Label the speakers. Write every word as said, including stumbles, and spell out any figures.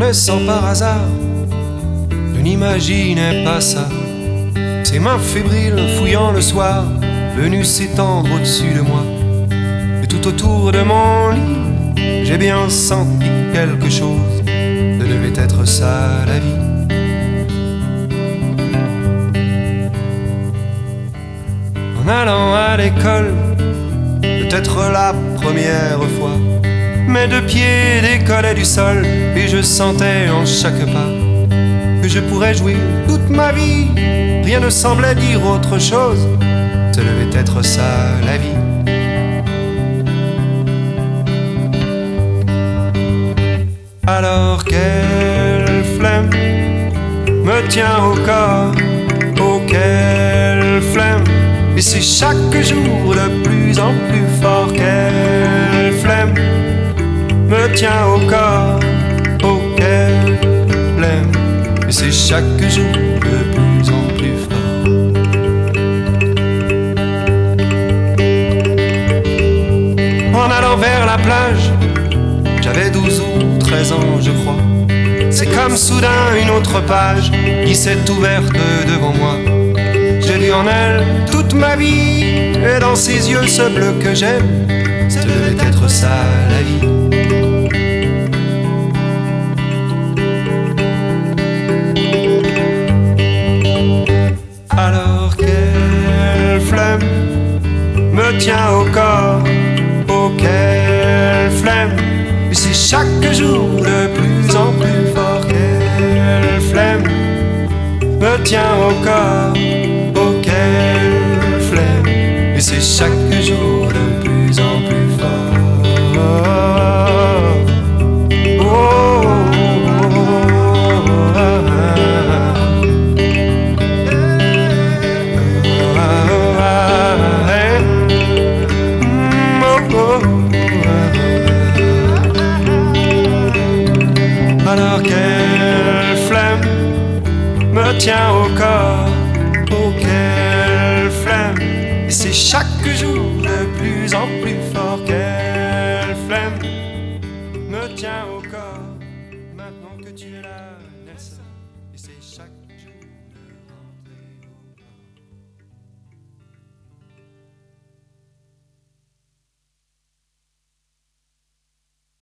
Speaker 1: mais sans par hasard. Je n'imaginais pas ça. Ses mains fébriles fouillant le soir, venues s'étendre au-dessus de moi. Et tout autour de mon lit, j'ai bien senti quelque chose. Ce devait être ça la vie. En allant à l'école, peut-être la première fois, mes deux pieds décollaient du sol et je sentais en chaque pas que je pourrais jouer toute ma vie. Rien ne semblait dire autre chose, ce devait être ça la vie. Alors quelle flemme me tient au corps, oh quelle flemme. Et c'est chaque jour de plus en plus fort. Quelle flemme me tient au corps, oh quelle flemme. Et c'est chaque jour de plus en plus fort. En allant vers la plage, j'avais douze ou treize ans je crois. C'est comme soudain une autre page qui s'est ouverte devant moi. J'ai vu en elle toute ma vie, et dans ses yeux ce bleu que j'aime, ce devait être ça la vie. Alors quelle flemme me tient au corps, oh quelle flemme. Et c'est chaque jour de plus en plus fort. Quelle flemme me tient au corps, oh quelle flemme. Et c'est chaque jour de plus en plus fort. Oh, oh, oh, oh, alors quelle flemme me tient au corps, oh quelle flemme. Et c'est chaque jour de plus en plus fort. Quelle flemme me tient au corps, maintenant que tu es là, Nelson. Et c'est chaque